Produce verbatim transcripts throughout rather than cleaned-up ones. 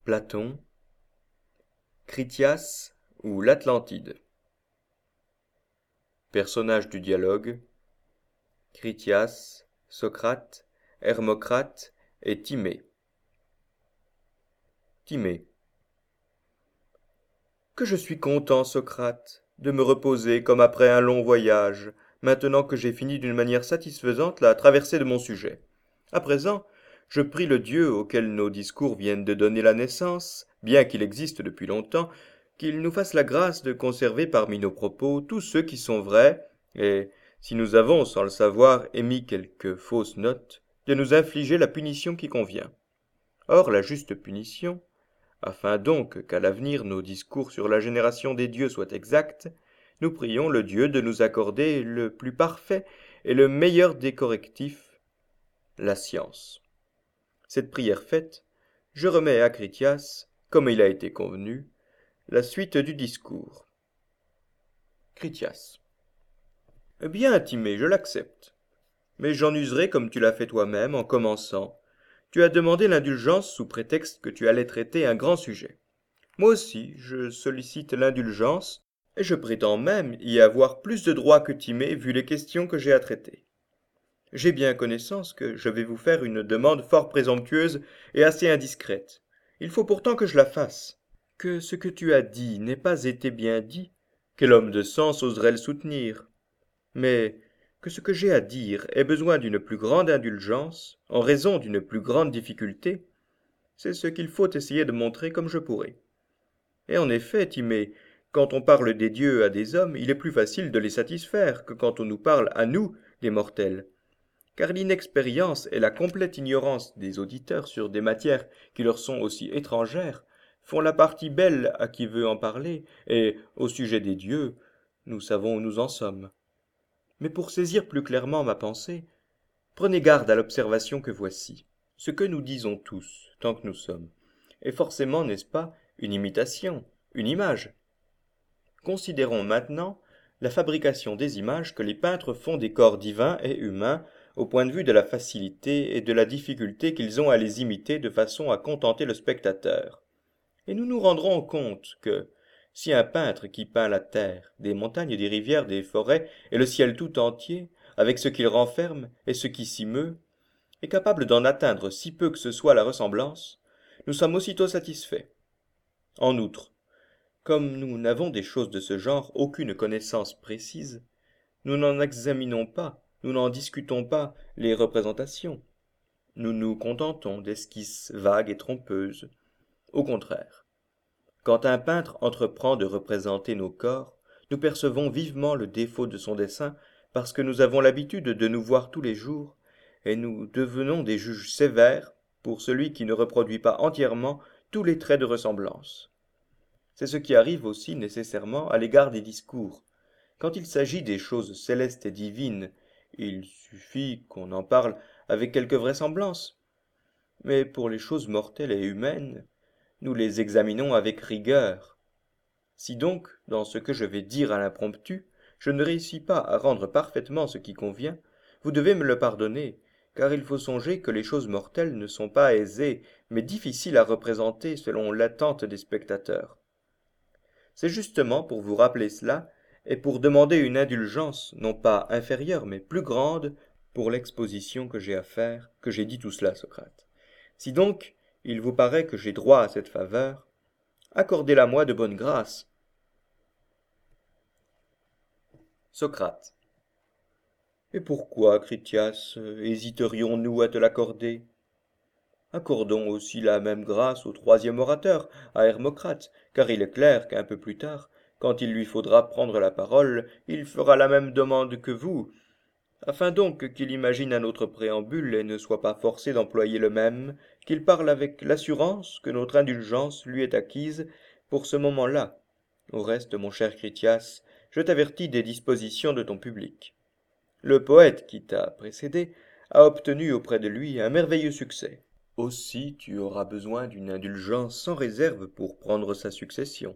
Platon, Critias ou l'Atlantide. Personnages du dialogue: Critias, Socrate, Hermocrate et Timée. Timée. Que je suis content, Socrate, de me reposer comme après un long voyage, maintenant que j'ai fini d'une manière satisfaisante la traversée de mon sujet. À présent, je prie le Dieu auquel nos discours viennent de donner la naissance, bien qu'il existe depuis longtemps, qu'il nous fasse la grâce de conserver parmi nos propos tous ceux qui sont vrais, et, si nous avons, sans le savoir, émis quelques fausses notes, de nous infliger la punition qui convient. Or, la juste punition, afin donc qu'à l'avenir nos discours sur la génération des dieux soient exacts, nous prions le Dieu de nous accorder le plus parfait et le meilleur des correctifs, la science. Cette prière faite, je remets à Critias, comme il a été convenu, la suite du discours. Critias. Eh bien, Timée, je l'accepte. Mais j'en userai comme tu l'as fait toi-même en commençant. Tu as demandé l'indulgence sous prétexte que tu allais traiter un grand sujet. Moi aussi, je sollicite l'indulgence, et je prétends même y avoir plus de droit que Timée vu les questions que j'ai à traiter. J'ai bien connaissance que je vais vous faire une demande fort présomptueuse et assez indiscrète. Il faut pourtant que je la fasse. Que ce que tu as dit n'ait pas été bien dit, quel homme de sens oserait le soutenir? Mais que ce que j'ai à dire ait besoin d'une plus grande indulgence, en raison d'une plus grande difficulté, c'est ce qu'il faut essayer de montrer comme je pourrai. Et en effet, Timée, quand on parle des dieux à des hommes, il est plus facile de les satisfaire que quand on nous parle à nous, des mortels. Car l'inexpérience et la complète ignorance des auditeurs sur des matières qui leur sont aussi étrangères font la partie belle à qui veut en parler, et, au sujet des dieux, nous savons où nous en sommes. Mais pour saisir plus clairement ma pensée, prenez garde à l'observation que voici. Ce que nous disons tous, tant que nous sommes, est forcément, n'est-ce pas, une imitation, une image. Considérons maintenant la fabrication des images que les peintres font des corps divins et humains au point de vue de la facilité et de la difficulté qu'ils ont à les imiter de façon à contenter le spectateur. Et nous nous rendrons compte que, si un peintre qui peint la terre, des montagnes, des rivières, des forêts et le ciel tout entier, avec ce qu'il renferme et ce qui s'y meut, est capable d'en atteindre si peu que ce soit la ressemblance, nous sommes aussitôt satisfaits. En outre, comme nous n'avons des choses de ce genre aucune connaissance précise, nous n'en examinons pas, nous n'en discutons pas les représentations. Nous nous contentons d'esquisses vagues et trompeuses. Au contraire, quand un peintre entreprend de représenter nos corps, nous percevons vivement le défaut de son dessin parce que nous avons l'habitude de nous voir tous les jours, et nous devenons des juges sévères pour celui qui ne reproduit pas entièrement tous les traits de ressemblance. C'est ce qui arrive aussi nécessairement à l'égard des discours. Quand il s'agit des choses célestes et divines, il suffit qu'on en parle avec quelque vraisemblance. Mais pour les choses mortelles et humaines, nous les examinons avec rigueur. Si donc, dans ce que je vais dire à l'impromptu, je ne réussis pas à rendre parfaitement ce qui convient, vous devez me le pardonner, car il faut songer que les choses mortelles ne sont pas aisées, mais difficiles à représenter selon l'attente des spectateurs. C'est justement pour vous rappeler cela, et pour demander une indulgence, non pas inférieure, mais plus grande, pour l'exposition que j'ai à faire, que j'ai dit tout cela, Socrate. Si donc il vous paraît que j'ai droit à cette faveur, accordez-la moi de bonne grâce. Socrate. Et pourquoi, Critias, hésiterions-nous à te l'accorder? Accordons aussi la même grâce au troisième orateur, à Hermocrate, car il est clair qu'un peu plus tard, quand il lui faudra prendre la parole, il fera la même demande que vous, afin donc qu'il imagine un autre préambule et ne soit pas forcé d'employer le même, qu'il parle avec l'assurance que notre indulgence lui est acquise pour ce moment-là. Au reste, mon cher Critias, je t'avertis des dispositions de ton public. Le poète qui t'a précédé a obtenu auprès de lui un merveilleux succès. Aussi tu auras besoin d'une indulgence sans réserve pour prendre sa succession.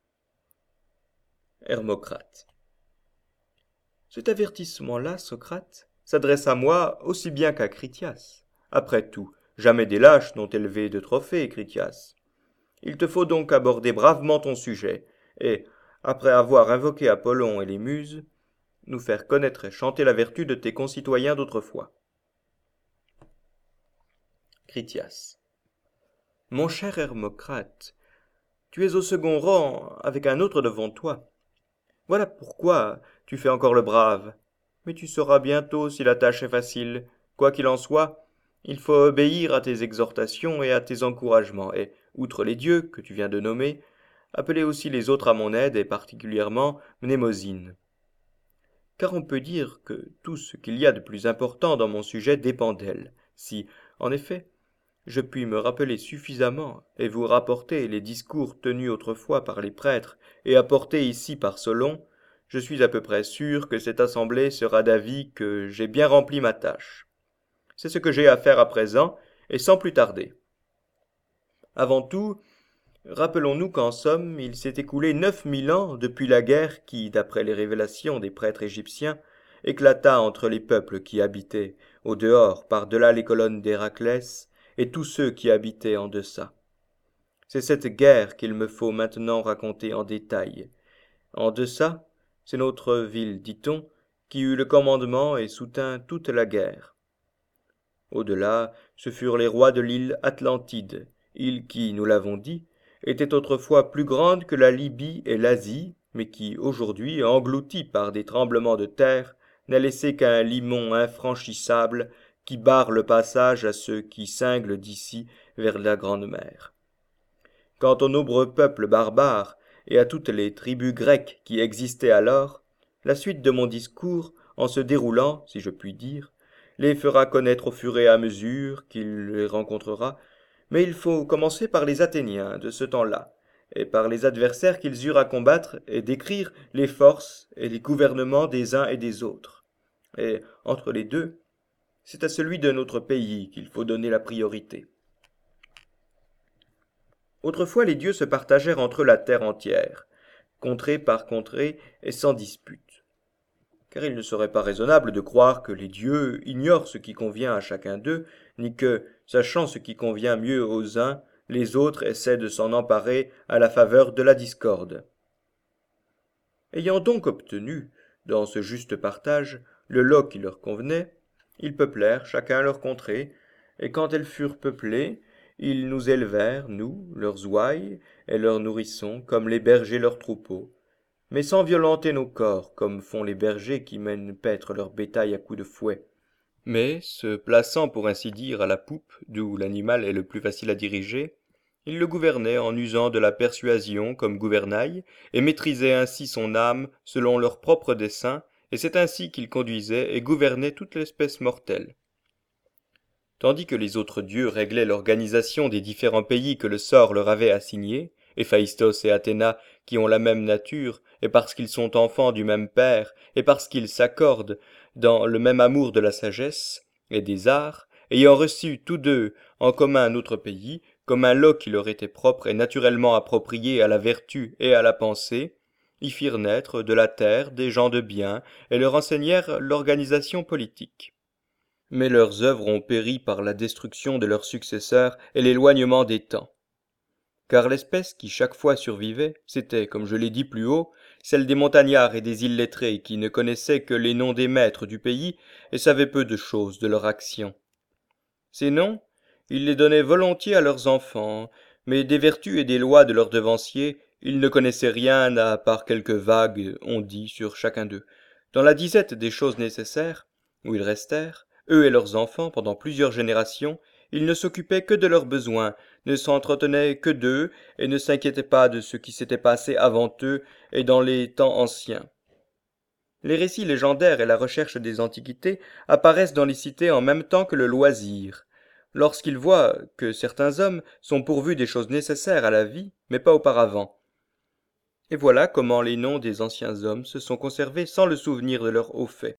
Hermocrate. Cet avertissement-là, Socrate, s'adresse à moi aussi bien qu'à Critias. Après tout, jamais des lâches n'ont élevé de trophée, Critias. Il te faut donc aborder bravement ton sujet, et, après avoir invoqué Apollon et les Muses, nous faire connaître et chanter la vertu de tes concitoyens d'autrefois. Critias. Mon cher Hermocrate, tu es au second rang avec un autre devant toi. Voilà pourquoi tu fais encore le brave. Mais tu sauras bientôt si la tâche est facile. Quoi qu'il en soit, il faut obéir à tes exhortations et à tes encouragements, et, outre les dieux que tu viens de nommer, appeler aussi les autres à mon aide, et particulièrement Mnémosyne. Car on peut dire que tout ce qu'il y a de plus important dans mon sujet dépend d'elle. Si, en effet, je puis me rappeler suffisamment et vous rapporter les discours tenus autrefois par les prêtres et apportés ici par Solon, je suis à peu près sûr que cette assemblée sera d'avis que j'ai bien rempli ma tâche. C'est ce que j'ai à faire à présent, et sans plus tarder. Avant tout, rappelons-nous qu'en somme, il s'est écoulé neuf mille ans depuis la guerre qui, d'après les révélations des prêtres égyptiens, éclata entre les peuples qui habitaient au dehors par-delà les colonnes d'Héraclès et tous ceux qui habitaient en deçà. C'est cette guerre qu'il me faut maintenant raconter en détail. En deçà, c'est notre ville, dit-on, qui eut le commandement et soutint toute la guerre. Au-delà, ce furent les rois de l'île Atlantide, île qui, nous l'avons dit, était autrefois plus grande que la Libye et l'Asie, mais qui, aujourd'hui, engloutie par des tremblements de terre, n'a laissé qu'un limon infranchissable qui barre le passage à ceux qui cinglent d'ici vers la grande mer. Quant aux nombreux peuples barbares et à toutes les tribus grecques qui existaient alors, la suite de mon discours, en se déroulant, si je puis dire, les fera connaître au fur et à mesure qu'il les rencontrera, mais il faut commencer par les Athéniens de ce temps-là, et par les adversaires qu'ils eurent à combattre, et décrire les forces et les gouvernements des uns et des autres. Et, entre les deux, c'est à celui de notre pays qu'il faut donner la priorité. Autrefois les dieux se partagèrent entre eux la terre entière, contrée par contrée et sans dispute. Car il ne serait pas raisonnable de croire que les dieux ignorent ce qui convient à chacun d'eux, ni que, sachant ce qui convient mieux aux uns, les autres essaient de s'en emparer à la faveur de la discorde. Ayant donc obtenu, dans ce juste partage, le lot qui leur convenait, ils peuplèrent chacun leur contrée, et quand elles furent peuplées, ils nous élevèrent, nous, leurs ouailles et leurs nourrissons, comme les bergers leurs troupeaux, mais sans violenter nos corps, comme font les bergers qui mènent paître leur bétail à coups de fouet, mais, se plaçant pour ainsi dire à la poupe, d'où l'animal est le plus facile à diriger, ils le gouvernaient en usant de la persuasion comme gouvernail, et maîtrisaient ainsi son âme selon leur propre dessein, et c'est ainsi qu'ils conduisaient et gouvernaient toute l'espèce mortelle. Tandis que les autres dieux réglaient l'organisation des différents pays que le sort leur avait assignés, Héphaïstos et Athéna qui ont la même nature, et parce qu'ils sont enfants du même père, et parce qu'ils s'accordent dans le même amour de la sagesse et des arts, ayant reçu tous deux en commun un autre pays, comme un lot qui leur était propre et naturellement approprié à la vertu et à la pensée, y firent naître de la terre des gens de bien et leur enseignèrent l'organisation politique. Mais leurs œuvres ont péri par la destruction de leurs successeurs et l'éloignement des temps. Car l'espèce qui chaque fois survivait, c'était, comme je l'ai dit plus haut, celle des montagnards et des illettrés qui ne connaissaient que les noms des maîtres du pays et savaient peu de choses de leur action. Ces noms, ils les donnaient volontiers à leurs enfants, mais des vertus et des lois de leurs devanciers, ils ne connaissaient rien à part quelques vagues on-dit sur chacun d'eux. Dans la disette des choses nécessaires, où ils restèrent, eux et leurs enfants, pendant plusieurs générations, ils ne s'occupaient que de leurs besoins, ne s'entretenaient que d'eux, et ne s'inquiétaient pas de ce qui s'était passé avant eux et dans les temps anciens. Les récits légendaires et la recherche des antiquités apparaissent dans les cités en même temps que le loisir, lorsqu'ils voient que certains hommes sont pourvus des choses nécessaires à la vie, mais pas auparavant. Et voilà comment les noms des anciens hommes se sont conservés sans le souvenir de leurs hauts faits.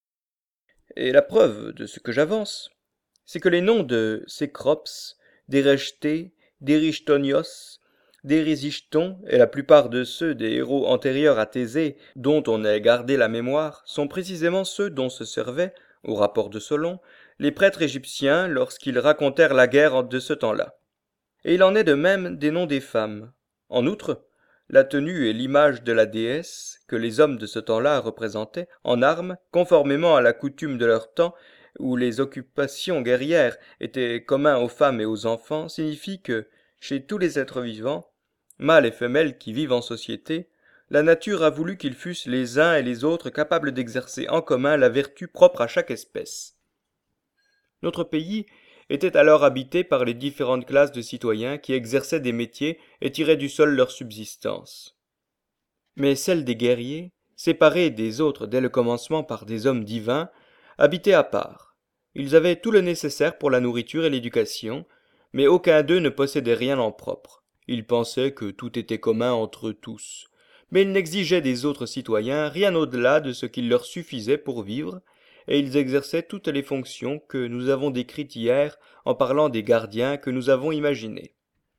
Et la preuve de ce que j'avance, c'est que les noms de Cécrops, d'Érechthée, d'Érichtonios, d'Érysichthon et la plupart de ceux des héros antérieurs à Thésée dont on ait gardé la mémoire sont précisément ceux dont se servaient, au rapport de Solon, les prêtres égyptiens lorsqu'ils racontèrent la guerre de ce temps-là. Et il en est de même des noms des femmes. En outre, la tenue et l'image de la déesse, que les hommes de ce temps-là représentaient, en armes, conformément à la coutume de leur temps, où les occupations guerrières étaient communs aux femmes et aux enfants, signifie que, chez tous les êtres vivants, mâles et femelles qui vivent en société, la nature a voulu qu'ils fussent les uns et les autres capables d'exercer en commun la vertu propre à chaque espèce. Notre pays était alors habité par les différentes classes de citoyens qui exerçaient des métiers et tiraient du sol leur subsistance. Mais celle des guerriers, séparés des autres dès le commencement par des hommes divins, habitait à part. Ils avaient tout le nécessaire pour la nourriture et l'éducation, mais aucun d'eux ne possédait rien en propre. Ils pensaient que tout était commun entre eux tous, mais ils n'exigeaient des autres citoyens rien au-delà de ce qu'il leur suffisait pour vivre, et ils exerçaient toutes les fonctions que nous avons décrites hier en parlant des gardiens que nous avons imaginés.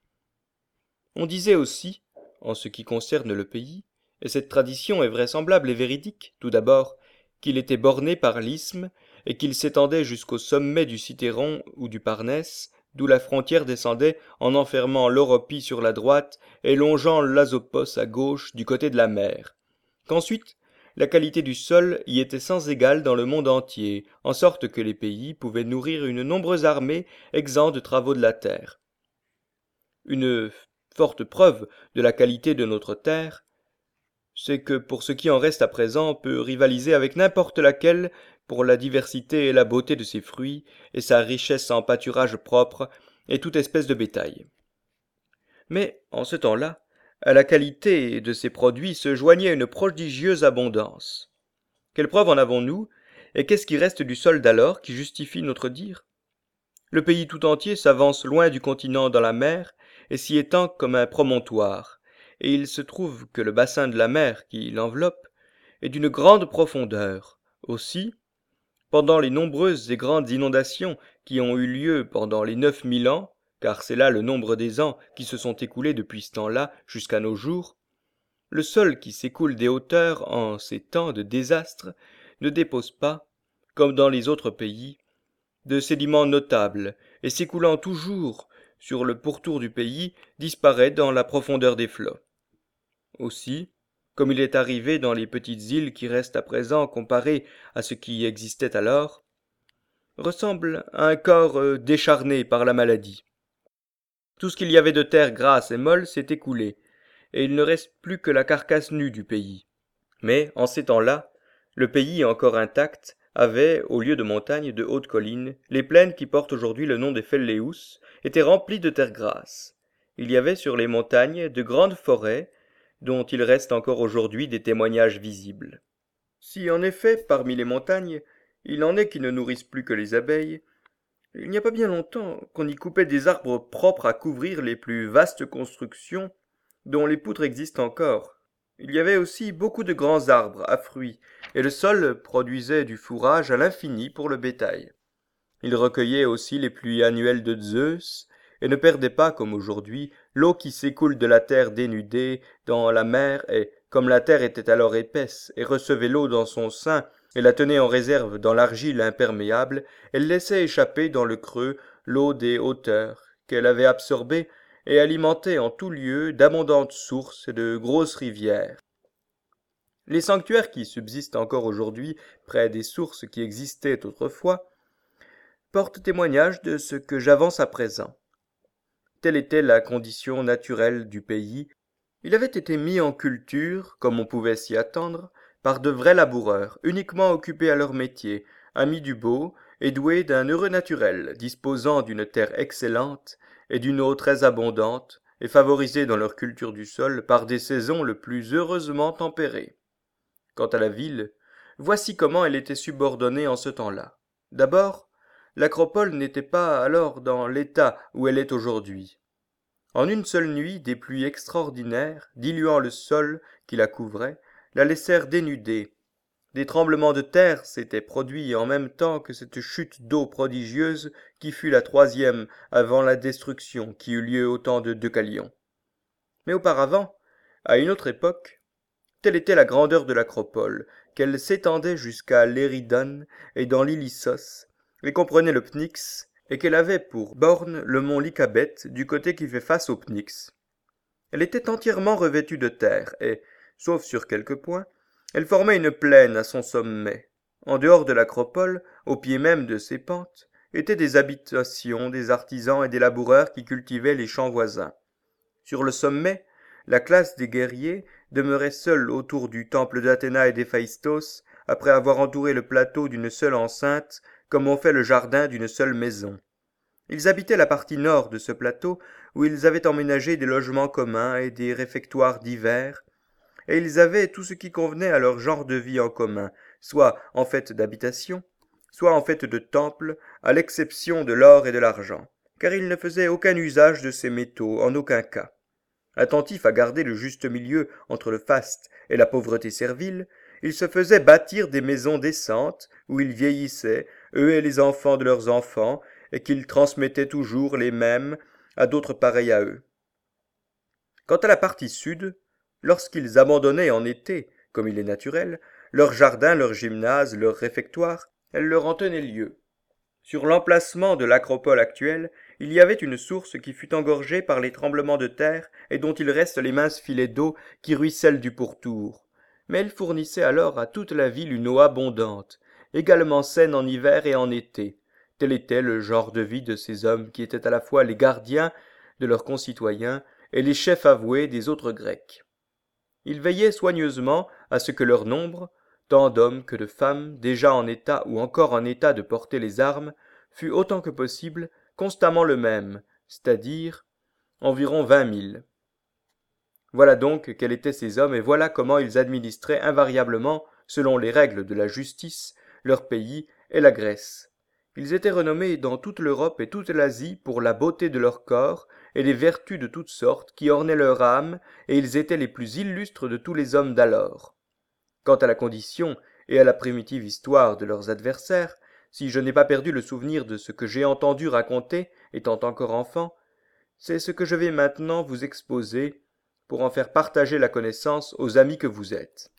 On disait aussi, en ce qui concerne le pays, et cette tradition est vraisemblable et véridique, tout d'abord, qu'il était borné par l'isthme et qu'il s'étendait jusqu'au sommet du Cithéron ou du Parnès, d'où la frontière descendait en enfermant l'Oropie sur la droite et longeant l'Asopos à gauche du côté de la mer. Qu'ensuite, la qualité du sol y était sans égale dans le monde entier, en sorte que les pays pouvaient nourrir une nombreuse armée exempte de travaux de la terre. Une forte preuve de la qualité de notre terre, c'est que pour ce qui en reste à présent, on peut rivaliser avec n'importe laquelle pour la diversité et la beauté de ses fruits, et sa richesse en pâturage propre et toute espèce de bétail. Mais, en ce temps-là, à la qualité de ces produits se joignait une prodigieuse abondance. Quelle preuve en avons-nous, et qu'est-ce qui reste du sol d'alors qui justifie notre dire? Le pays tout entier s'avance loin du continent dans la mer, et s'y étend comme un promontoire, et il se trouve que le bassin de la mer qui l'enveloppe est d'une grande profondeur. Aussi, pendant les nombreuses et grandes inondations qui ont eu lieu pendant les neuf mille ans, car c'est là le nombre des ans qui se sont écoulés depuis ce temps-là jusqu'à nos jours, le sol qui s'écoule des hauteurs en ces temps de désastre ne dépose pas, comme dans les autres pays, de sédiments notables, et s'écoulant toujours sur le pourtour du pays, disparaît dans la profondeur des flots. Aussi, comme il est arrivé dans les petites îles qui restent à présent comparées à ce qui existait alors, ressemble à un corps euh, décharné par la maladie. Tout ce qu'il y avait de terre grasse et molle s'est écoulé, et il ne reste plus que la carcasse nue du pays. Mais, en ces temps-là, le pays encore intact avait, au lieu de montagnes, de hautes collines, les plaines qui portent aujourd'hui le nom des Felleus, étaient remplies de terre grasse. Il y avait sur les montagnes de grandes forêts, dont il reste encore aujourd'hui des témoignages visibles. Si en effet, parmi les montagnes, il en est qui ne nourrissent plus que les abeilles, il n'y a pas bien longtemps qu'on y coupait des arbres propres à couvrir les plus vastes constructions dont les poutres existent encore. Il y avait aussi beaucoup de grands arbres à fruits, et le sol produisait du fourrage à l'infini pour le bétail. Il recueillait aussi les pluies annuelles de Zeus, et ne perdait pas, comme aujourd'hui, l'eau qui s'écoule de la terre dénudée dans la mer, et, comme la terre était alors épaisse, et recevait l'eau dans son sein, et la tenait en réserve dans l'argile imperméable, elle laissait échapper dans le creux l'eau des hauteurs, qu'elle avait absorbée, et alimentait en tout lieu d'abondantes sources et de grosses rivières. Les sanctuaires qui subsistent encore aujourd'hui près des sources qui existaient autrefois portent témoignage de ce que j'avance à présent. Telle était la condition naturelle du pays. Il avait été mis en culture, comme on pouvait s'y attendre, par de vrais laboureurs, uniquement occupés à leur métier, amis du beau et doués d'un heureux naturel, disposant d'une terre excellente et d'une eau très abondante, et favorisés dans leur culture du sol par des saisons le plus heureusement tempérées. Quant à la ville, voici comment elle était subordonnée en ce temps-là. D'abord, l'acropole n'était pas alors dans l'état où elle est aujourd'hui. En une seule nuit, des pluies extraordinaires, diluant le sol qui la couvrait, la laissèrent dénudée. Des tremblements de terre s'étaient produits en même temps que cette chute d'eau prodigieuse qui fut la troisième avant la destruction qui eut lieu au temps de Deucalion. Mais auparavant, à une autre époque, telle était la grandeur de l'acropole, qu'elle s'étendait jusqu'à l'Éridon et dans l'Ilissos, et comprenait le Pnyx et qu'elle avait pour borne le mont Lycabet du côté qui fait face au Pnyx. Elle était entièrement revêtue de terre, et, sauf sur quelques points, elle formait une plaine à son sommet. En dehors de l'acropole, au pied même de ses pentes, étaient des habitations des artisans et des laboureurs qui cultivaient les champs voisins. Sur le sommet, la classe des guerriers demeurait seule autour du temple d'Athéna et d'Héphaïstos, après avoir entouré le plateau d'une seule enceinte, comme on fait le jardin d'une seule maison. Ils habitaient la partie nord de ce plateau, où ils avaient emménagé des logements communs et des réfectoires divers, et ils avaient tout ce qui convenait à leur genre de vie en commun, soit en fait d'habitation, soit en fait de temple, à l'exception de l'or et de l'argent, car ils ne faisaient aucun usage de ces métaux, en aucun cas. Attentifs à garder le juste milieu entre le faste et la pauvreté servile, ils se faisaient bâtir des maisons décentes, où ils vieillissaient, eux et les enfants de leurs enfants, et qu'ils transmettaient toujours les mêmes à d'autres pareils à eux. Quant à la partie sud, lorsqu'ils abandonnaient en été, comme il est naturel, leurs jardins, leurs gymnases, leurs réfectoires, elle leur en tenait lieu. Sur l'emplacement de l'acropole actuelle, il y avait une source qui fut engorgée par les tremblements de terre et dont il reste les minces filets d'eau qui ruissellent du pourtour. Mais elle fournissait alors à toute la ville une eau abondante, également saine en hiver et en été. Tel était le genre de vie de ces hommes qui étaient à la fois les gardiens de leurs concitoyens et les chefs avoués des autres Grecs. Ils veillaient soigneusement à ce que leur nombre, tant d'hommes que de femmes, déjà en état ou encore en état de porter les armes, fût autant que possible constamment le même, c'est-à-dire environ vingt mille. Voilà donc quels étaient ces hommes, et voilà comment ils administraient invariablement, selon les règles de la justice, leur pays et la Grèce. Ils étaient renommés dans toute l'Europe et toute l'Asie pour la beauté de leur corps et les vertus de toutes sortes qui ornaient leur âme, et ils étaient les plus illustres de tous les hommes d'alors. Quant à la condition et à la primitive histoire de leurs adversaires, si je n'ai pas perdu le souvenir de ce que j'ai entendu raconter, étant encore enfant, c'est ce que je vais maintenant vous exposer pour en faire partager la connaissance aux amis que vous êtes.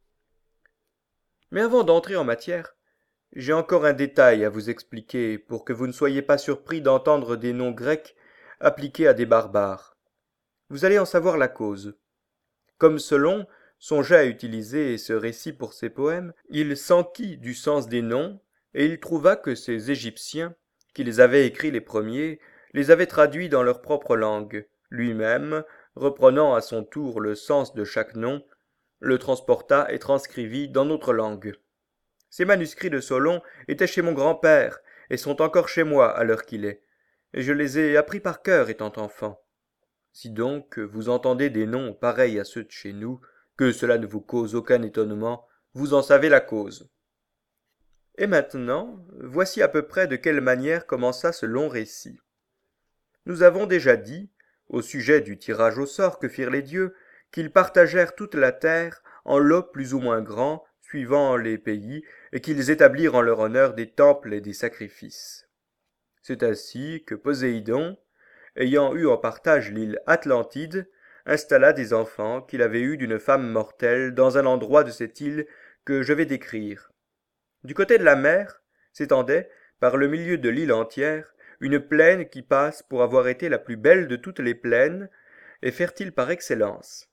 Mais avant d'entrer en matière, j'ai encore un détail à vous expliquer pour que vous ne soyez pas surpris d'entendre des noms grecs appliqués à des barbares. Vous allez en savoir la cause. Comme Solon songeait à utiliser ce récit pour ses poèmes, il s'enquit du sens des noms, et il trouva que ces Égyptiens, qui les avaient écrits les premiers, les avaient traduits dans leur propre langue. Lui-même, reprenant à son tour le sens de chaque nom, le transporta et transcrivit dans notre langue. Ces manuscrits de Solon étaient chez mon grand-père, et sont encore chez moi à l'heure qu'il est, et je les ai appris par cœur étant enfant. Si donc vous entendez des noms pareils à ceux de chez nous, que cela ne vous cause aucun étonnement, vous en savez la cause. Et maintenant, voici à peu près de quelle manière commença ce long récit. Nous avons déjà dit, au sujet du tirage au sort que firent les dieux, qu'ils partagèrent toute la terre en lots plus ou moins grands, suivant les pays, et qu'ils établirent en leur honneur des temples et des sacrifices. C'est ainsi que Poséidon, ayant eu en partage l'île Atlantide, installa des enfants qu'il avait eus d'une femme mortelle dans un endroit de cette île que je vais décrire. Du côté de la mer s'étendait, par le milieu de l'île entière, une plaine qui passe pour avoir été la plus belle de toutes les plaines, et fertile par excellence.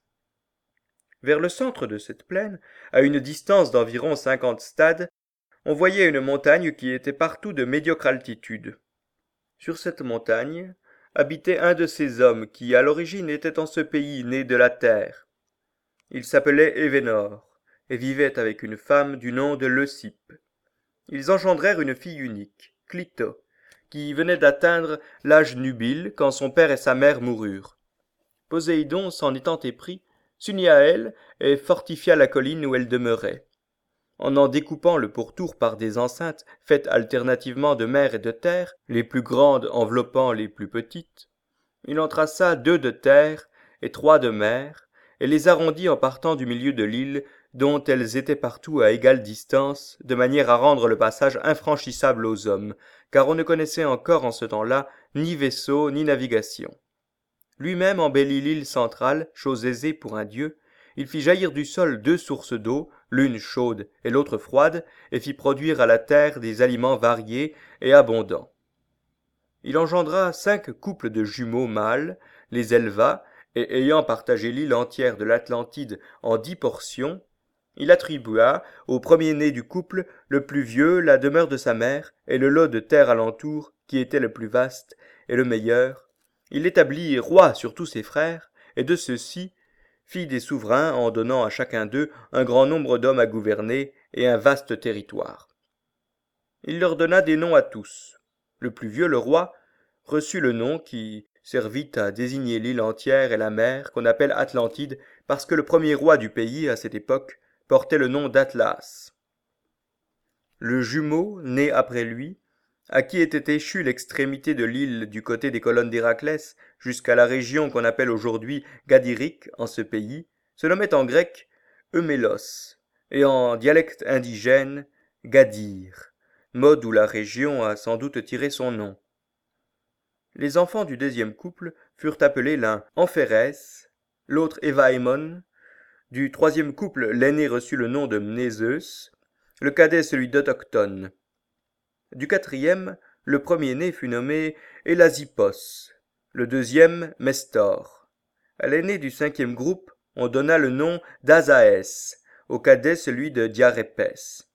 Vers le centre de cette plaine, à une distance d'environ cinquante stades, on voyait une montagne qui était partout de médiocre altitude. Sur cette montagne habitait un de ces hommes qui, à l'origine, était en ce pays né de la terre. Il s'appelait Événor, et vivait avec une femme du nom de Leucippe. Ils engendrèrent une fille unique, Clito, qui venait d'atteindre l'âge nubile quand son père et sa mère moururent. Poséidon, s'en étant épris, s'unit à elle et fortifia la colline où elle demeurait. En en découpant le pourtour par des enceintes faites alternativement de mer et de terre, les plus grandes enveloppant les plus petites, il en traça deux de terre et trois de mer, et les arrondit en partant du milieu de l'île, dont elles étaient partout à égale distance, de manière à rendre le passage infranchissable aux hommes, car on ne connaissait encore en ce temps-là ni vaisseau ni navigation. Lui-même embellit l'île centrale, chose aisée pour un dieu. Il fit jaillir du sol deux sources d'eau, l'une chaude et l'autre froide, et fit produire à la terre des aliments variés et abondants. Il engendra cinq couples de jumeaux mâles, les éleva, et ayant partagé l'île entière de l'Atlantide en dix portions, il attribua au premier-né du couple, le plus vieux, la demeure de sa mère, et le lot de terre alentour, qui était le plus vaste et le meilleur. Il l'établit roi sur tous ses frères, et de ceux-ci, fit des souverains en donnant à chacun d'eux un grand nombre d'hommes à gouverner et un vaste territoire. Il leur donna des noms à tous. Le plus vieux, le roi, reçut le nom qui servit à désigner l'île entière et la mer qu'on appelle Atlantide, parce que le premier roi du pays, à cette époque, portait le nom d'Atlas. Le jumeau, né après lui, à qui était échue l'extrémité de l'île du côté des colonnes d'Héraclès, jusqu'à la région qu'on appelle aujourd'hui Gadirique en ce pays, se nommait en grec Eumélos, et en dialecte indigène Gadir, mode où la région a sans doute tiré son nom. Les enfants du deuxième couple furent appelés l'un Amphérès, l'autre Évaémon. Du troisième couple, l'aîné reçut le nom de Mnéseus, le cadet celui d'Autochtone. Du quatrième, le premier-né fut nommé Élasippos, le deuxième Mestor. À l'aîné du cinquième groupe, on donna le nom d'Azaès, au cadet celui de Diarépès.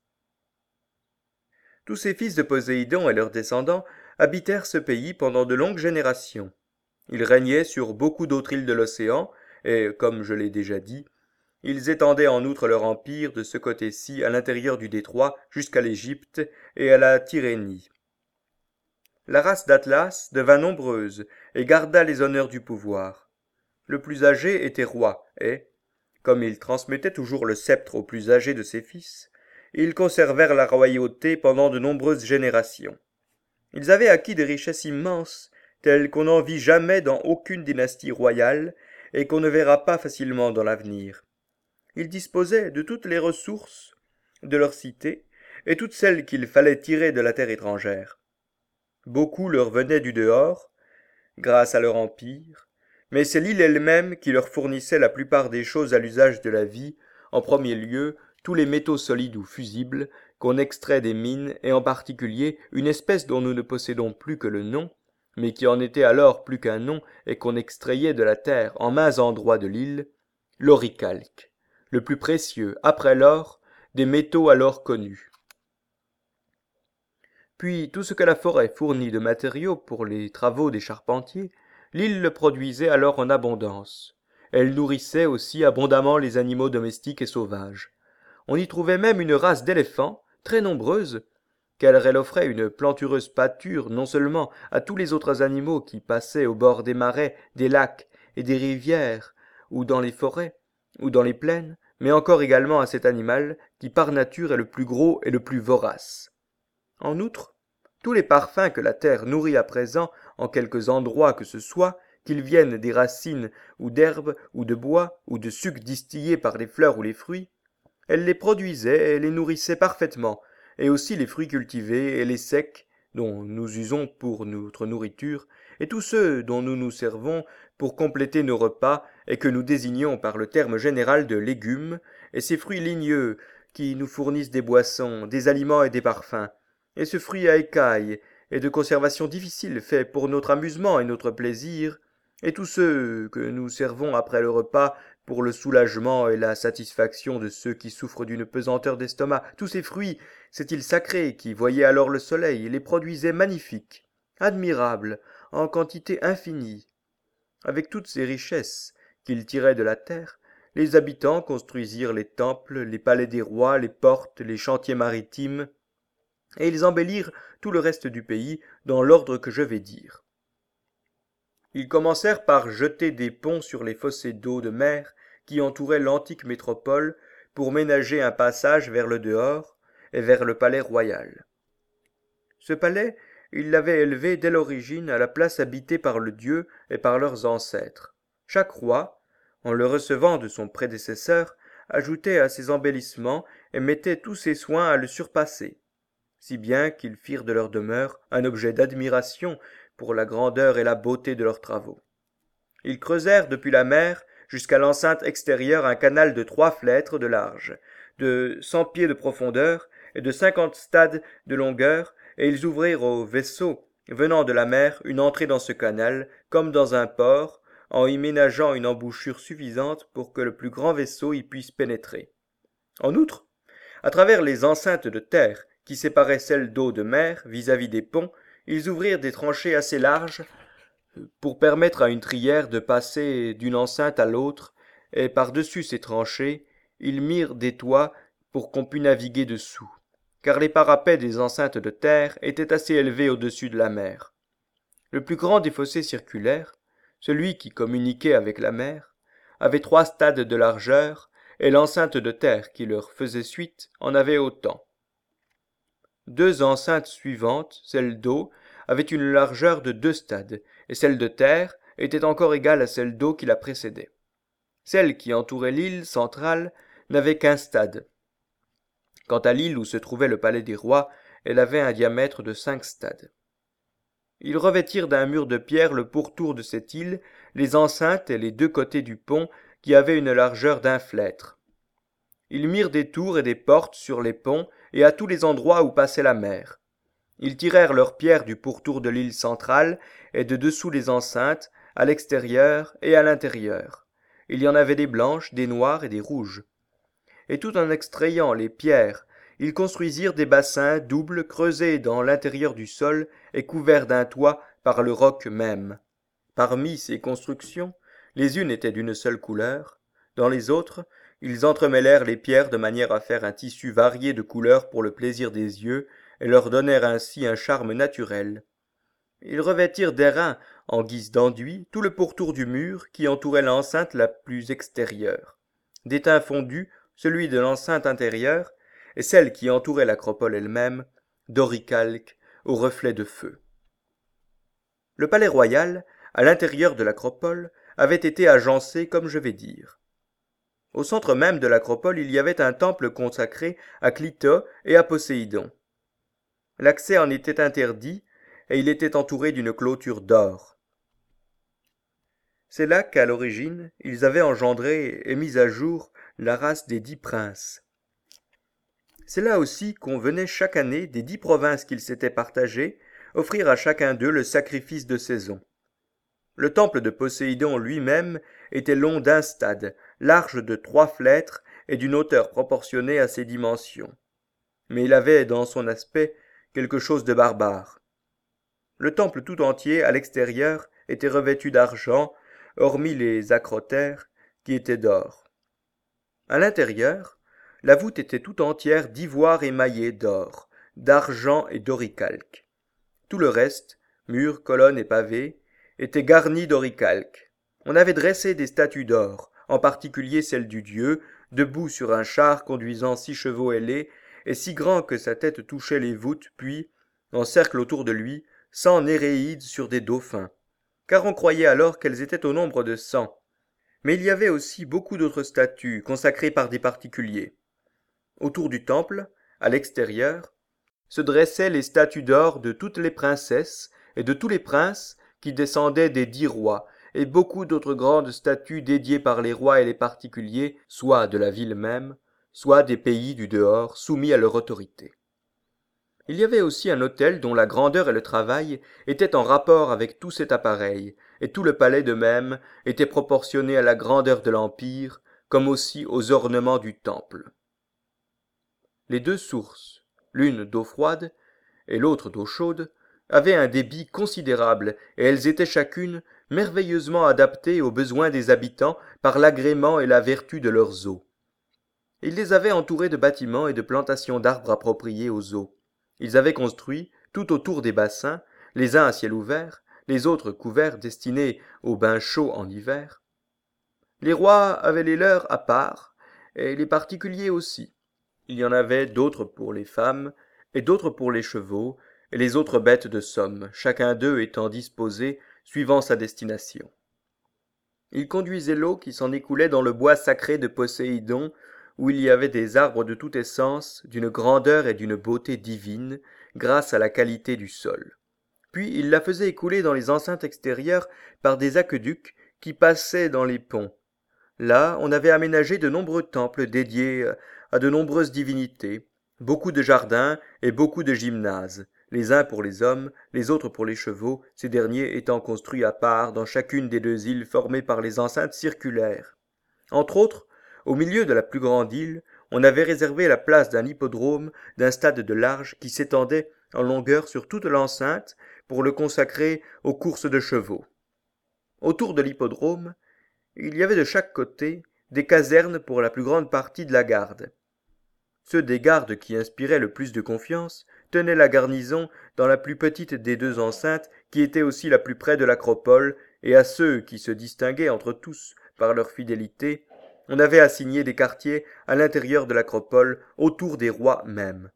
Tous ces fils de Poséidon et leurs descendants habitèrent ce pays pendant de longues générations. Ils régnaient sur beaucoup d'autres îles de l'océan, et, comme je l'ai déjà dit, ils étendaient en outre leur empire de ce côté-ci à l'intérieur du détroit jusqu'à l'Égypte et à la Tyrénie. La race d'Atlas devint nombreuse et garda les honneurs du pouvoir. Le plus âgé était roi et, comme il transmettait toujours le sceptre au plus âgé de ses fils, ils conservèrent la royauté pendant de nombreuses générations. Ils avaient acquis des richesses immenses, telles qu'on n'en vit jamais dans aucune dynastie royale et qu'on ne verra pas facilement dans l'avenir. Ils disposaient de toutes les ressources de leur cité et toutes celles qu'il fallait tirer de la terre étrangère. Beaucoup leur venaient du dehors, grâce à leur empire, mais c'est l'île elle-même qui leur fournissait la plupart des choses à l'usage de la vie, en premier lieu tous les métaux solides ou fusibles qu'on extrait des mines, et en particulier une espèce dont nous ne possédons plus que le nom, mais qui en était alors plus qu'un nom et qu'on extrayait de la terre en maints endroits de l'île, l'oricalque, le plus précieux, après l'or, des métaux alors connus. Puis tout ce que la forêt fournit de matériaux pour les travaux des charpentiers, l'île le produisait alors en abondance. Elle nourrissait aussi abondamment les animaux domestiques et sauvages. On y trouvait même une race d'éléphants, très nombreuse, car elle offrait une plantureuse pâture non seulement à tous les autres animaux qui passaient au bord des marais, des lacs et des rivières, ou dans les forêts, ou dans les plaines, mais encore également à cet animal qui par nature est le plus gros et le plus vorace. En outre, tous les parfums que la terre nourrit à présent en quelques endroits que ce soit, qu'ils viennent des racines ou d'herbes ou de bois ou de sucs distillés par les fleurs ou les fruits, elle les produisait et les nourrissait parfaitement, et aussi les fruits cultivés et les secs dont nous usons pour notre nourriture, et tous ceux dont nous nous servons pour compléter nos repas et que nous désignons par le terme général de légumes, et ces fruits ligneux qui nous fournissent des boissons, des aliments et des parfums, et ce fruit à écailles et de conservation difficile fait pour notre amusement et notre plaisir, et tous ceux que nous servons après le repas pour le soulagement et la satisfaction de ceux qui souffrent d'une pesanteur d'estomac, tous ces fruits, cette île sacrée qui voyait alors le soleil, les produisait magnifiques, admirables, en quantité infinie. Avec toutes ces richesses qu'ils tiraient de la terre, les habitants construisirent les temples, les palais des rois, les portes, les chantiers maritimes, et ils embellirent tout le reste du pays dans l'ordre que je vais dire. Ils commencèrent par jeter des ponts sur les fossés d'eau de mer qui entouraient l'antique métropole pour ménager un passage vers le dehors et vers le palais royal. Ce palais, ils l'avaient élevé dès l'origine à la place habitée par le dieu et par leurs ancêtres. Chaque roi, en le recevant de son prédécesseur, ajoutait à ses embellissements et mettait tous ses soins à le surpasser, si bien qu'ils firent de leur demeure un objet d'admiration pour la grandeur et la beauté de leurs travaux. Ils creusèrent depuis la mer jusqu'à l'enceinte extérieure un canal de trois flètres de large, de cent pieds de profondeur et de cinquante stades de longueur, et ils ouvrirent aux vaisseaux venant de la mer une entrée dans ce canal, comme dans un port, en y ménageant une embouchure suffisante pour que le plus grand vaisseau y puisse pénétrer. En outre, à travers les enceintes de terre qui séparaient celles d'eau de mer vis-à-vis des ponts, ils ouvrirent des tranchées assez larges pour permettre à une trière de passer d'une enceinte à l'autre, et par-dessus ces tranchées, ils mirent des toits pour qu'on pût naviguer dessous, car les parapets des enceintes de terre étaient assez élevés au-dessus de la mer. Le plus grand des fossés circulaires, celui qui communiquait avec la mer, avait trois stades de largeur, et l'enceinte de terre qui leur faisait suite en avait autant. Deux enceintes suivantes, celle d'eau, avaient une largeur de deux stades, et celle de terre était encore égale à celle d'eau qui la précédait. Celle qui entourait l'île centrale n'avait qu'un stade. Quant à l'île où se trouvait le palais des rois, elle avait un diamètre de cinq stades. Ils revêtirent d'un mur de pierre le pourtour de cette île, les enceintes et les deux côtés du pont qui avaient une largeur d'un flètre. Ils mirent des tours et des portes sur les ponts et à tous les endroits où passait la mer. Ils tirèrent leurs pierres du pourtour de l'île centrale et de dessous les enceintes, à l'extérieur et à l'intérieur. Il y en avait des blanches, des noires et des rouges. Et tout en extrayant les pierres, ils construisirent des bassins doubles creusés dans l'intérieur du sol et couverts d'un toit par le roc même. Parmi ces constructions, les unes étaient d'une seule couleur, dans les autres, ils entremêlèrent les pierres de manière à faire un tissu varié de couleurs pour le plaisir des yeux et leur donnèrent ainsi un charme naturel. Ils revêtirent d'airain, en guise d'enduit, tout le pourtour du mur qui entourait l'enceinte la plus extérieure. D'étain fondu, celui de l'enceinte intérieure, et celle qui entourait l'acropole elle-même, d'oricalque au reflet de feu. Le palais royal, à l'intérieur de l'acropole, avait été agencé comme je vais dire. Au centre même de l'acropole, il y avait un temple consacré à Clito et à Poséidon. L'accès en était interdit, et il était entouré d'une clôture d'or. C'est là qu'à l'origine, ils avaient engendré et mis à jour la race des dix princes. C'est là aussi qu'on venait chaque année des dix provinces qu'ils s'étaient partagées offrir à chacun d'eux le sacrifice de saison. Le temple de Poséidon lui-même était long d'un stade, large de trois flètres et d'une hauteur proportionnée à ses dimensions. Mais il avait dans son aspect quelque chose de barbare. Le temple tout entier, à l'extérieur, était revêtu d'argent, hormis les acrotères, qui étaient d'or. À l'intérieur, la voûte était tout entière d'ivoire émaillé d'or, d'argent et d'oricalque. Tout le reste, murs, colonnes et pavés, était garni d'oricalque. On avait dressé des statues d'or, en particulier celle du dieu, debout sur un char conduisant six chevaux ailés, et si grand que sa tête touchait les voûtes, puis, en cercle autour de lui, cent néréides sur des dauphins, car on croyait alors qu'elles étaient au nombre de cent. Mais il y avait aussi beaucoup d'autres statues consacrées par des particuliers. Autour du temple, à l'extérieur, se dressaient les statues d'or de toutes les princesses et de tous les princes qui descendaient des dix rois, et beaucoup d'autres grandes statues dédiées par les rois et les particuliers, soit de la ville même, soit des pays du dehors soumis à leur autorité. Il y avait aussi un autel dont la grandeur et le travail étaient en rapport avec tout cet appareil, et tout le palais de même était proportionné à la grandeur de l'empire, comme aussi aux ornements du temple. Les deux sources, l'une d'eau froide et l'autre d'eau chaude, avaient un débit considérable, et elles étaient chacune merveilleusement adaptées aux besoins des habitants par l'agrément et la vertu de leurs eaux. Ils les avaient entourées de bâtiments et de plantations d'arbres appropriés aux eaux. Ils avaient construit, tout autour des bassins, les uns à ciel ouvert, les autres couverts destinés aux bains chauds en hiver. Les rois avaient les leurs à part, et les particuliers aussi. Il y en avait d'autres pour les femmes, et d'autres pour les chevaux, et les autres bêtes de somme, chacun d'eux étant disposé suivant sa destination. Ils conduisaient l'eau qui s'en écoulait dans le bois sacré de Poséidon, où il y avait des arbres de toute essence, d'une grandeur et d'une beauté divine, grâce à la qualité du sol. Puis ils la faisaient écouler dans les enceintes extérieures par des aqueducs qui passaient dans les ponts. Là, on avait aménagé de nombreux temples dédiés à de nombreuses divinités, beaucoup de jardins et beaucoup de gymnases, les uns pour les hommes, les autres pour les chevaux, ces derniers étant construits à part dans chacune des deux îles formées par les enceintes circulaires. Entre autres, au milieu de la plus grande île, on avait réservé la place d'un hippodrome d'un stade de large qui s'étendait en longueur sur toute l'enceinte pour le consacrer aux courses de chevaux. Autour de l'hippodrome, il y avait de chaque côté des casernes pour la plus grande partie de la garde. Ceux des gardes qui inspiraient le plus de confiance tenaient la garnison dans la plus petite des deux enceintes qui était aussi la plus près de l'acropole, et à ceux qui se distinguaient entre tous par leur fidélité, on avait assigné des quartiers à l'intérieur de l'acropole, autour des rois mêmes.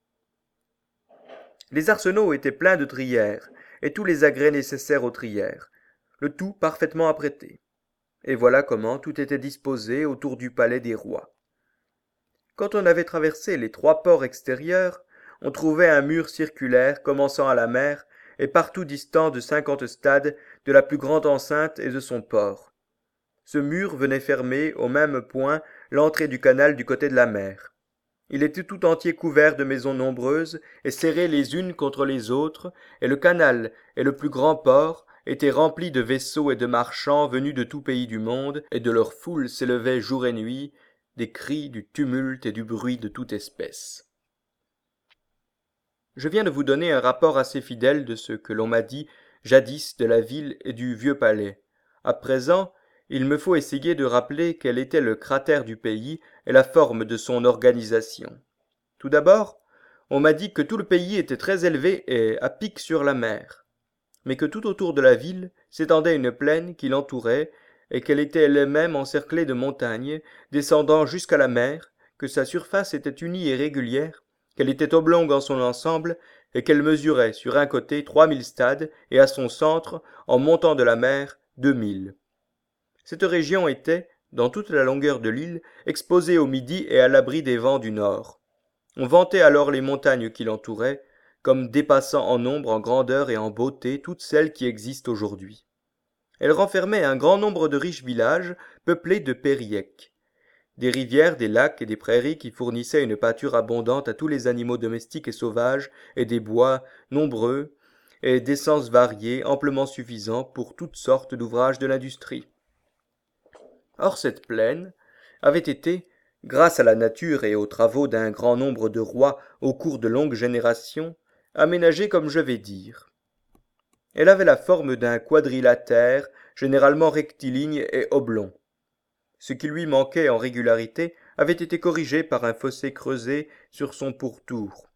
Les arsenaux étaient pleins de trières, et tous les agrès nécessaires aux trières, le tout parfaitement apprêté. Et voilà comment tout était disposé autour du palais des rois. Quand on avait traversé les trois ports extérieurs, on trouvait un mur circulaire commençant à la mer et partout distant de cinquante stades de la plus grande enceinte et de son port. Ce mur venait fermer au même point l'entrée du canal du côté de la mer. Il était tout entier couvert de maisons nombreuses et serrées les unes contre les autres, et le canal et le plus grand port étaient remplis de vaisseaux et de marchands venus de tout pays du monde, et de leur foule s'élevaient jour et nuit des cris, du tumulte et du bruit de toute espèce. Je viens de vous donner un rapport assez fidèle de ce que l'on m'a dit jadis de la ville et du vieux palais. À présent, il me faut essayer de rappeler quel était le cratère du pays et la forme de son organisation. Tout d'abord, on m'a dit que tout le pays était très élevé et à pic sur la mer, mais que tout autour de la ville s'étendait une plaine qui l'entourait, et qu'elle était elle-même encerclée de montagnes, descendant jusqu'à la mer, que sa surface était unie et régulière, qu'elle était oblongue en son ensemble, et qu'elle mesurait sur un côté trois mille stades, et à son centre, en montant de la mer, deux mille. Cette région était, dans toute la longueur de l'île, exposée au midi et à l'abri des vents du nord. On vantait alors les montagnes qui l'entouraient, comme dépassant en nombre, en grandeur et en beauté toutes celles qui existent aujourd'hui. Elle renfermait un grand nombre de riches villages, peuplés de périèques. Des rivières, des lacs et des prairies qui fournissaient une pâture abondante à tous les animaux domestiques et sauvages, et des bois nombreux, et d'essences variées, amplement suffisants pour toutes sortes d'ouvrages de l'industrie. Or cette plaine avait été, grâce à la nature et aux travaux d'un grand nombre de rois au cours de longues générations, aménagée comme je vais dire. Elle avait la forme d'un quadrilatère, généralement rectiligne et oblong. Ce qui lui manquait en régularité avait été corrigé par un fossé creusé sur son pourtour.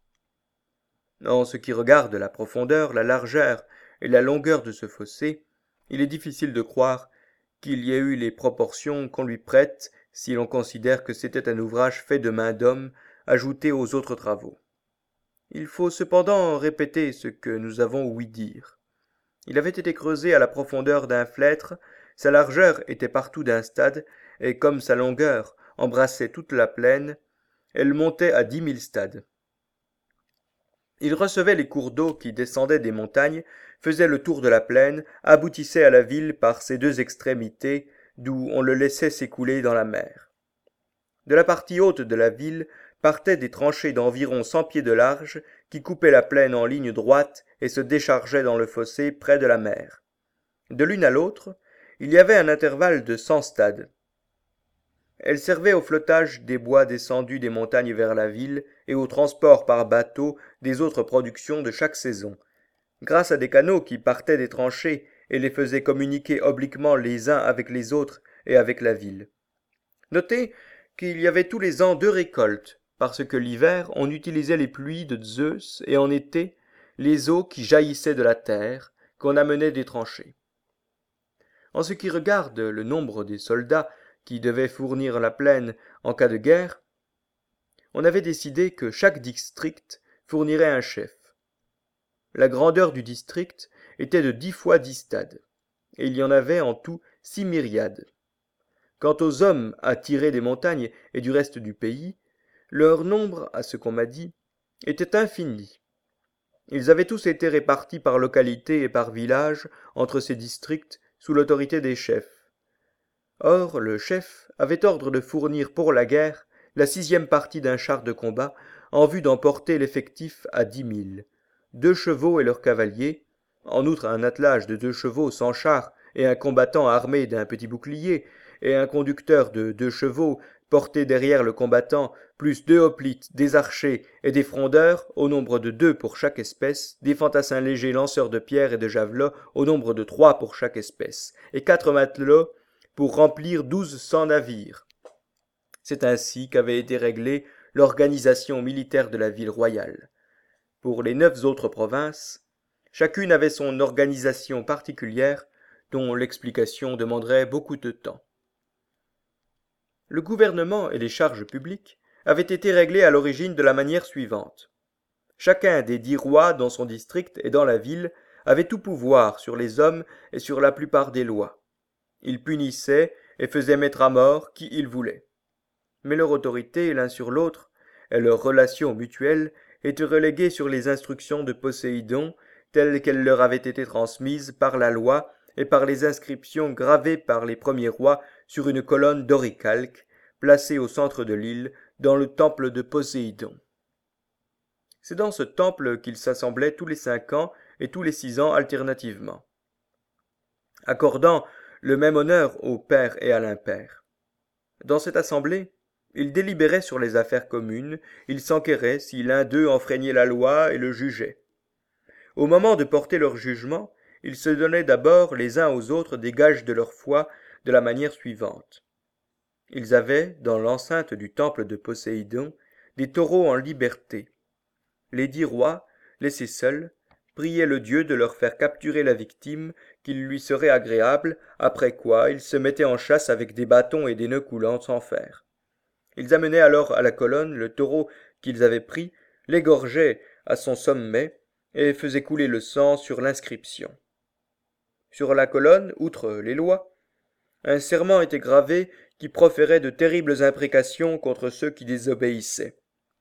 En ce qui regarde la profondeur, la largeur et la longueur de ce fossé, il est difficile de croire qu'il y ait eu les proportions qu'on lui prête si l'on considère que c'était un ouvrage fait de main d'homme ajouté aux autres travaux. Il faut cependant répéter ce que nous avons ouï dire. Il avait été creusé à la profondeur d'un flêtre, sa largeur était partout d'un stade, et comme sa longueur embrassait toute la plaine, elle montait à dix mille stades. Il recevait les cours d'eau qui descendaient des montagnes, faisaient le tour de la plaine, aboutissaient à la ville par ses deux extrémités, d'où on le laissait s'écouler dans la mer. De la partie haute de la ville partaient des tranchées d'environ cent pieds de large qui coupaient la plaine en ligne droite et se déchargeaient dans le fossé près de la mer. De l'une à l'autre, il y avait un intervalle de cent stades. Elle servait au flottage des bois descendus des montagnes vers la ville et au transport par bateau des autres productions de chaque saison, grâce à des canaux qui partaient des tranchées et les faisaient communiquer obliquement les uns avec les autres et avec la ville. Notez qu'il y avait tous les ans deux récoltes, parce que l'hiver on utilisait les pluies de Zeus et en été les eaux qui jaillissaient de la terre, qu'on amenait des tranchées. En ce qui regarde le nombre des soldats qui devaient fournir la plaine en cas de guerre, on avait décidé que chaque district fournirait un chef. La grandeur du district était de dix fois dix stades, et il y en avait en tout six myriades. Quant aux hommes à tirer des montagnes et du reste du pays, leur nombre, à ce qu'on m'a dit, était infini. Ils avaient tous été répartis par localité et par village entre ces districts sous l'autorité des chefs. Or, le chef avait ordre de fournir pour la guerre la sixième partie d'un char de combat en vue d'en porter l'effectif à dix mille. deux chevaux et leurs cavaliers, en outre un attelage de deux chevaux sans char et un combattant armé d'un petit bouclier, et un conducteur de deux chevaux porté derrière le combattant, plus deux hoplites, des archers et des frondeurs, au nombre de deux pour chaque espèce, des fantassins légers lanceurs de pierres et de javelots, au nombre de trois pour chaque espèce, et quatre matelots pour remplir douze cents navires. C'est ainsi qu'avait été réglée l'organisation militaire de la ville royale. Pour les neuf autres provinces, chacune avait son organisation particulière, dont l'explication demanderait beaucoup de temps. Le gouvernement et les charges publiques avaient été réglés à l'origine de la manière suivante. Chacun des dix rois dans son district et dans la ville avait tout pouvoir sur les hommes et sur la plupart des lois. Ils punissaient et faisaient mettre à mort qui ils voulaient. Mais leur autorité l'un sur l'autre et leurs relations mutuelles étaient reléguées sur les instructions de Poséidon telles qu'elles leur avaient été transmises par la loi et par les inscriptions gravées par les premiers rois sur une colonne d'oricalque placée au centre de l'île dans le temple de Poséidon. C'est dans ce temple qu'ils s'assemblaient tous les cinq ans et tous les six ans alternativement, accordant le même honneur au père et à l'impair. Dans cette assemblée, ils délibéraient sur les affaires communes, ils s'enquéraient si l'un d'eux enfreignait la loi et le jugeaient. Au moment de porter leur jugement, ils se donnaient d'abord les uns aux autres des gages de leur foi de la manière suivante. Ils avaient, dans l'enceinte du temple de Poséidon, des taureaux en liberté. Les dix rois, laissés seuls, priaient le dieu de leur faire capturer la victime qui lui serait agréable, après quoi ils se mettaient en chasse avec des bâtons et des nœuds coulants sans fer. Ils amenaient alors à la colonne le taureau qu'ils avaient pris, l'égorgeaient à son sommet et faisaient couler le sang sur l'inscription. Sur la colonne, outre les lois, un serment était gravé qui proférait de terribles imprécations contre ceux qui désobéissaient.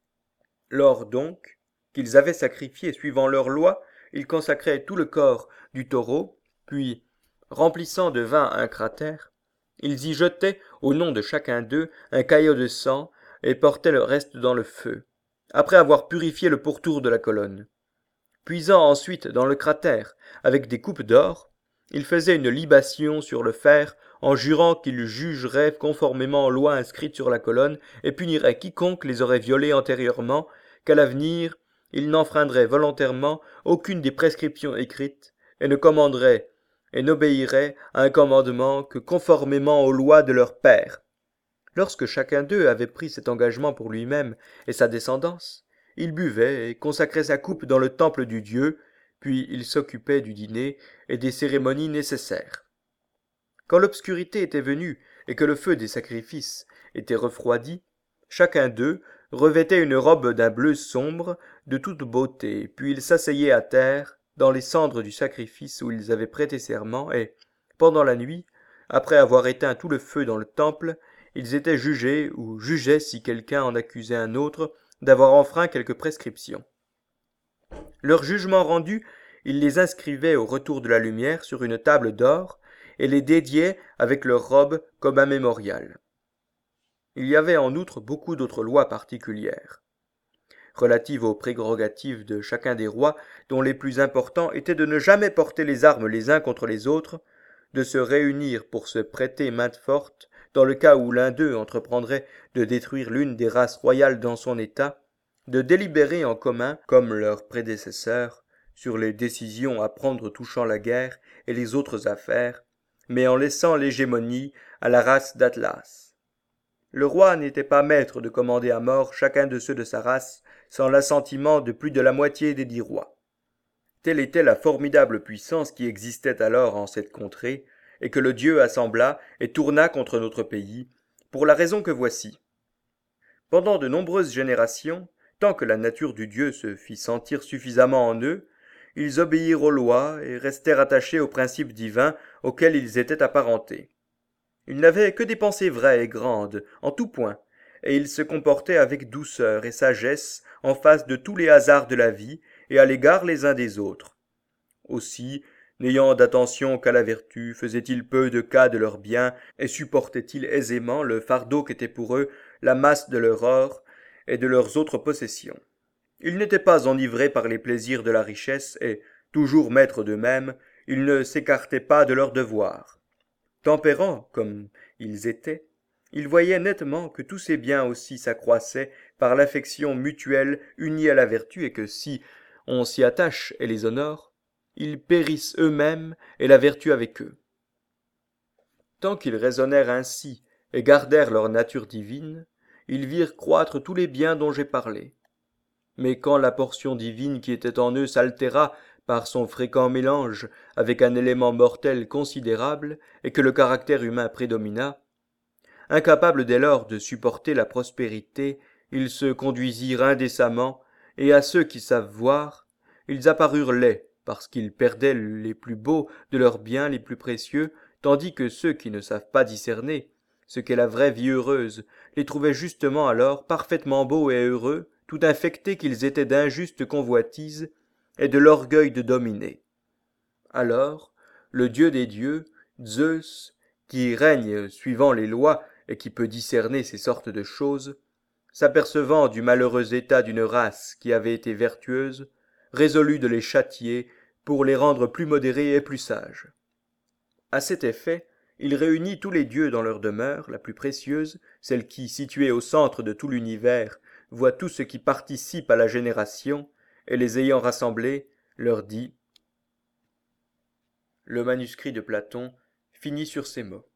Lors donc qu'ils avaient sacrifié suivant leurs lois, ils consacraient tout le corps du taureau, puis, remplissant de vin un cratère, ils y jetaient, au nom de chacun d'eux, un caillot de sang, et portaient le reste dans le feu, après avoir purifié le pourtour de la colonne. Puisant ensuite dans le cratère, avec des coupes d'or, ils faisaient une libation sur le fer, en jurant qu'ils jugeraient conformément aux lois inscrites sur la colonne, et puniraient quiconque les aurait violées antérieurement, qu'à l'avenir, ils n'enfreindraient volontairement aucune des prescriptions écrites, et ne commanderaient et n'obéiraient à un commandement que conformément aux lois de leur père. Lorsque chacun d'eux avait pris cet engagement pour lui-même et sa descendance, il buvait et consacrait sa coupe dans le temple du dieu, puis il s'occupait du dîner et des cérémonies nécessaires. Quand l'obscurité était venue et que le feu des sacrifices était refroidi, chacun d'eux revêtait une robe d'un bleu sombre de toute beauté, puis ils s'asseyaient à terre dans les cendres du sacrifice où ils avaient prêté serment, et, pendant la nuit, après avoir éteint tout le feu dans le temple, ils étaient jugés ou jugeaient si quelqu'un en accusait un autre d'avoir enfreint quelque prescription. Leur jugement rendu, ils les inscrivaient au retour de la lumière sur une table d'or, et les dédiaient avec leurs robes comme un mémorial. Il y avait en outre beaucoup d'autres lois particulières, relatives aux prérogatives de chacun des rois, dont les plus importants étaient de ne jamais porter les armes les uns contre les autres, de se réunir pour se prêter main forte, dans le cas où l'un d'eux entreprendrait de détruire l'une des races royales dans son état, de délibérer en commun, comme leurs prédécesseurs, sur les décisions à prendre touchant la guerre et les autres affaires, mais en laissant l'hégémonie à la race d'Atlas. Le roi n'était pas maître de commander à mort chacun de ceux de sa race sans l'assentiment de plus de la moitié des dix rois. Telle était la formidable puissance qui existait alors en cette contrée, et que le Dieu assembla et tourna contre notre pays, pour la raison que voici. Pendant de nombreuses générations, tant que la nature du Dieu se fit sentir suffisamment en eux, ils obéirent aux lois et restèrent attachés aux principes divins auxquels ils étaient apparentés. Ils n'avaient que des pensées vraies et grandes, en tout point, et ils se comportaient avec douceur et sagesse en face de tous les hasards de la vie et à l'égard les uns des autres. Aussi, n'ayant d'attention qu'à la vertu, faisaient-ils peu de cas de leurs biens et supportaient-ils aisément le fardeau qu'était pour eux la masse de leur or et de leurs autres possessions. Ils n'étaient pas enivrés par les plaisirs de la richesse et, toujours maîtres d'eux-mêmes, ils ne s'écartaient pas de leurs devoirs. Tempérants comme ils étaient, ils voyaient nettement que tous ces biens aussi s'accroissaient par l'affection mutuelle unie à la vertu et que si on s'y attache et les honore, ils périssent eux-mêmes et la vertu avec eux. Tant qu'ils raisonnèrent ainsi et gardèrent leur nature divine, ils virent croître tous les biens dont j'ai parlé. Mais quand la portion divine qui était en eux s'altéra par son fréquent mélange avec un élément mortel considérable et que le caractère humain prédomina, incapables dès lors de supporter la prospérité, ils se conduisirent indécemment, et à ceux qui savent voir, ils apparurent laids, parce qu'ils perdaient les plus beaux de leurs biens les plus précieux, tandis que ceux qui ne savent pas discerner ce qu'est la vraie vie heureuse, les trouvaient justement alors parfaitement beaux et heureux, tout infectés qu'ils étaient d'injustes convoitises et de l'orgueil de dominer. Alors, le Dieu des dieux, Zeus, qui règne suivant les lois et qui peut discerner ces sortes de choses, s'apercevant du malheureux état d'une race qui avait été vertueuse, résolut de les châtier pour les rendre plus modérés et plus sages. À cet effet, il réunit tous les dieux dans leur demeure la plus précieuse, celle qui, située au centre de tout l'univers, voit tout ce qui participe à la génération, et les ayant rassemblés, leur dit. Le manuscrit de Platon finit sur ces mots.